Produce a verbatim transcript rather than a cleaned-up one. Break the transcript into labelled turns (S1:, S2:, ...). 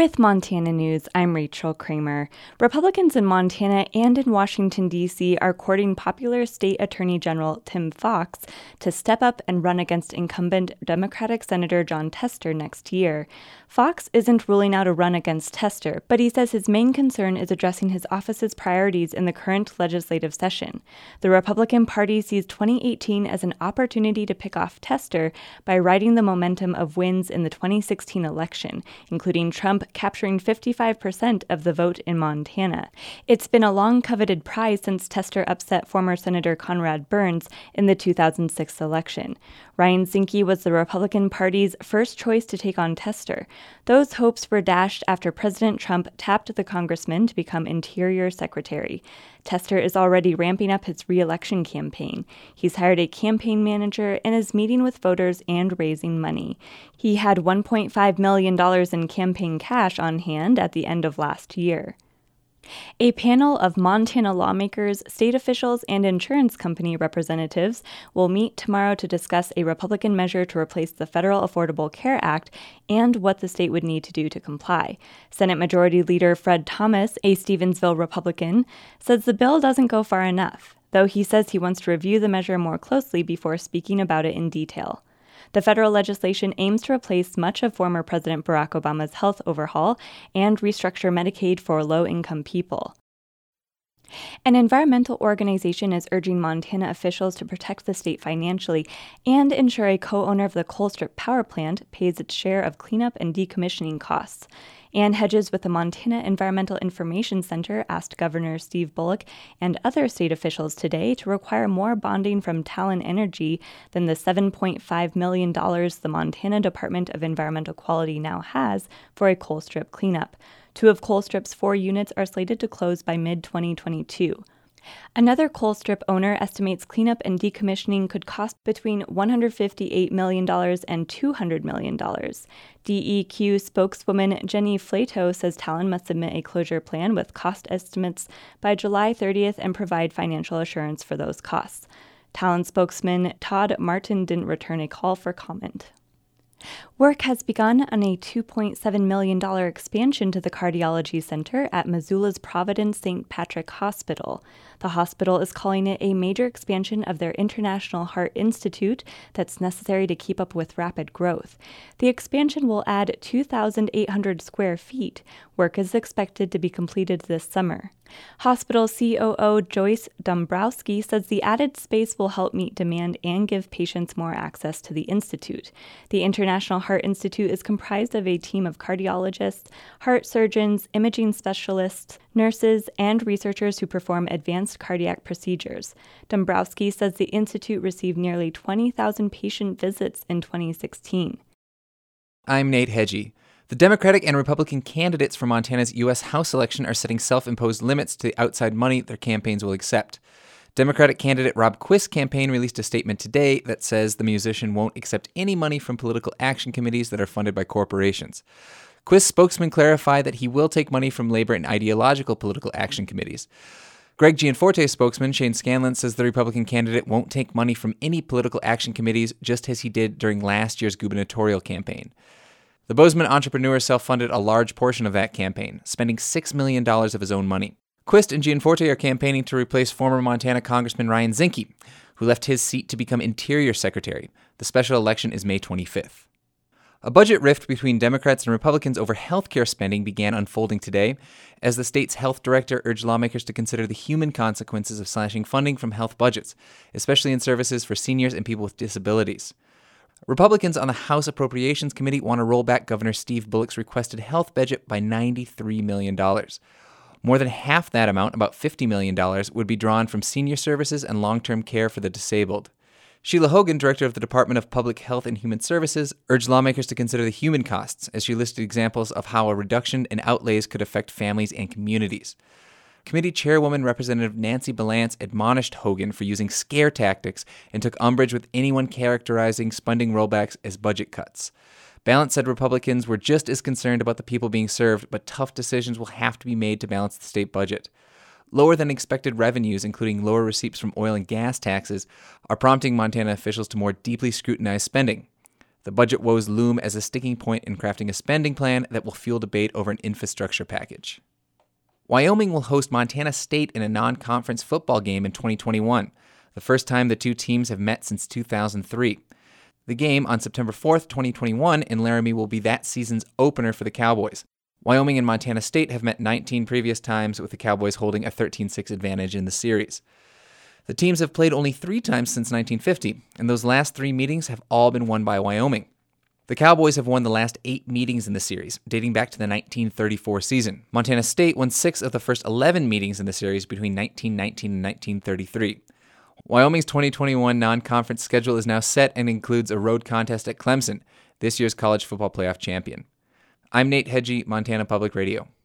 S1: With Montana News, I'm Rachel Kramer. Republicans in Montana and in Washington, D C are courting popular State Attorney General Tim Fox to step up and run against incumbent Democratic Senator Jon Tester next year. Fox isn't ruling out a run against Tester, but he says his main concern is addressing his office's priorities in the current legislative session. The Republican Party sees twenty eighteen as an opportunity to pick off Tester by riding the momentum of wins in the twenty sixteen election, including Trump capturing fifty-five percent of the vote in Montana. It's been a long-coveted prize since Tester upset former Senator Conrad Burns in the two thousand six election. Ryan Zinke was the Republican Party's first choice to take on Tester. Those hopes were dashed after President Trump tapped the congressman to become Interior Secretary. Tester is already ramping up his re-election campaign. He's hired a campaign manager and is meeting with voters and raising money. He had one point five million dollars in campaign cash on hand at the end of last year. A panel of Montana lawmakers, state officials, and insurance company representatives will meet tomorrow to discuss a Republican measure to replace the Federal Affordable Care Act and what the state would need to do to comply. Senate Majority Leader Fred Thomas, a Stevensville Republican, says the bill doesn't go far enough, though he says he wants to review the measure more closely before speaking about it in detail. The federal legislation aims to replace much of former President Barack Obama's health overhaul and restructure Medicaid for low-income people. An environmental organization is urging Montana officials to protect the state financially and ensure a co-owner of the Colstrip power plant pays its share of cleanup and decommissioning costs. Ann Hedges with the Montana Environmental Information Center asked Governor Steve Bullock and other state officials today to require more bonding from Talen Energy than the seven point five million dollars the Montana Department of Environmental Quality now has for a Colstrip cleanup. Two of Colstrip's four units are slated to close by mid twenty twenty-two. Another Colstrip owner estimates cleanup and decommissioning could cost between one hundred fifty-eight million dollars and two hundred million dollars. D E Q spokeswoman Jenny Flato says Talen must submit a closure plan with cost estimates by July thirtieth and provide financial assurance for those costs. Talen spokesman Todd Martin didn't return a call for comment. Work has begun on a two point seven million dollars expansion to the cardiology center at Missoula's Providence Saint Patrick Hospital. The hospital is calling it a major expansion of their International Heart Institute that's necessary to keep up with rapid growth. The expansion will add two thousand eight hundred square feet. Work is expected to be completed this summer. Hospital C O O Joyce Dombrowski says the added space will help meet demand and give patients more access to the institute. The International Heart Institute is comprised of a team of cardiologists, heart surgeons, imaging specialists, nurses, and researchers who perform advanced cardiac procedures. Dombrowski says the institute received nearly twenty thousand patient visits in twenty sixteen.
S2: I'm Nate Hedgie. The Democratic and Republican candidates for Montana's U S House election are setting self-imposed limits to the outside money their campaigns will accept. Democratic candidate Rob Quist's campaign released a statement today that says the musician won't accept any money from political action committees that are funded by corporations. Quist's spokesman clarified that he will take money from labor and ideological political action committees. Greg Gianforte's spokesman, Shane Scanlon, says the Republican candidate won't take money from any political action committees, just as he did during last year's gubernatorial campaign. The Bozeman entrepreneur self-funded a large portion of that campaign, spending six million dollars of his own money. Quist and Gianforte are campaigning to replace former Montana Congressman Ryan Zinke, who left his seat to become Interior Secretary. The special election is May twenty-fifth. A budget rift between Democrats and Republicans over health care spending began unfolding today, as the state's health director urged lawmakers to consider the human consequences of slashing funding from health budgets, especially in services for seniors and people with disabilities. Republicans on the House Appropriations Committee want to roll back Governor Steve Bullock's requested health budget by ninety-three million dollars. More than half that amount, about fifty million dollars, would be drawn from senior services and long-term care for the disabled. Sheila Hogan, director of the Department of Public Health and Human Services, urged lawmakers to consider the human costs, as she listed examples of how a reduction in outlays could affect families and communities. Committee Chairwoman Representative Nancy Balance admonished Hogan for using scare tactics and took umbrage with anyone characterizing spending rollbacks as budget cuts. Balance said Republicans were just as concerned about the people being served, but tough decisions will have to be made to balance the state budget. Lower than expected revenues, including lower receipts from oil and gas taxes, are prompting Montana officials to more deeply scrutinize spending. The budget woes loom as a sticking point in crafting a spending plan that will fuel debate over an infrastructure package. Wyoming will host Montana State in a non-conference football game in twenty twenty-one, the first time the two teams have met since two thousand three. The game on September fourth, twenty twenty-one in Laramie will be that season's opener for the Cowboys. Wyoming and Montana State have met nineteen previous times, with the Cowboys holding a thirteen six advantage in the series. The teams have played only three times since nineteen fifty, and those last three meetings have all been won by Wyoming. The Cowboys have won the last eight meetings in the series, dating back to the nineteen thirty-four season. Montana State won six of the first eleven meetings in the series between nineteen nineteen and nineteen thirty-three. Wyoming's twenty twenty-one non-conference schedule is now set and includes a road contest at Clemson, this year's college football playoff champion. I'm Nate Hedgie, Montana Public Radio.